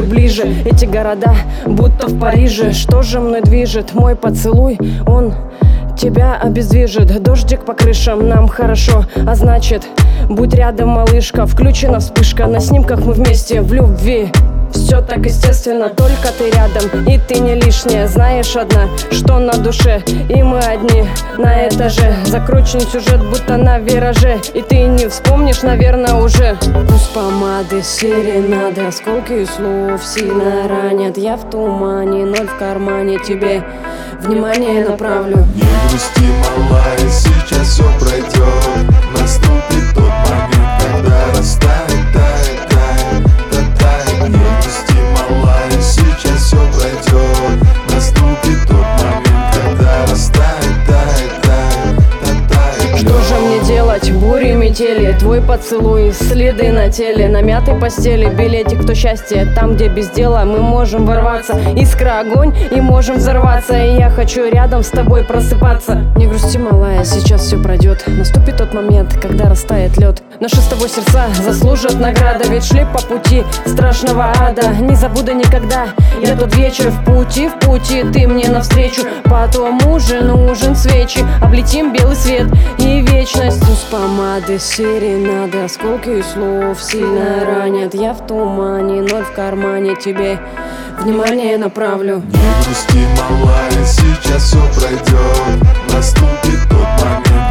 ближе. Эти города будто в Париже. Что же мной движет? Мой поцелуй, он тебя обездвижит. Дождик по крышам, нам хорошо, а значит, будь рядом, малышка. Включена вспышка, на снимках мы вместе в любви. Все так естественно, только ты рядом, и ты не лишняя. Знаешь, одна, что на душе, и мы одни на этаже. Закручен сюжет, будто на вираже, и ты не вспомнишь, наверное, уже. Вкус помады, серенады, осколки слов сильно ранят. Я в тумане, ноль в кармане, тебе внимание направлю. Не грусти, малая, сейчас все пройдет. Наступит тот момент, когда растает, тает, тает, тает. Не грусти, малая, сейчас все пройдет. Наступит тот момент, когда растает, тает, тает, тает. Что же мне делать? Бури, метели, твой поцелуй, следы на теле, на мятой постели, билетик, то счастье. Там, где без дела мы можем ворваться. Искра, огонь, и можем взорваться. И я хочу рядом с тобой просыпаться. Не грусти, малая, сейчас все пройдет. Наступит тот момент, когда растает лед. Наши с тобой сердца заслужат награды, ведь шли по пути страшного ада. Не забуду никогда, я тот вечер в пути, ты мне навстречу. Потом ужин, ужин, свечи, облетим белый свет и вечность. Вкус помады, серенады, осколки слов сильно ранят. Я в тумане, ноль в кармане, тебе внимание направлю. Не грусти, малая, сейчас все пройдет. Наступит тот момент,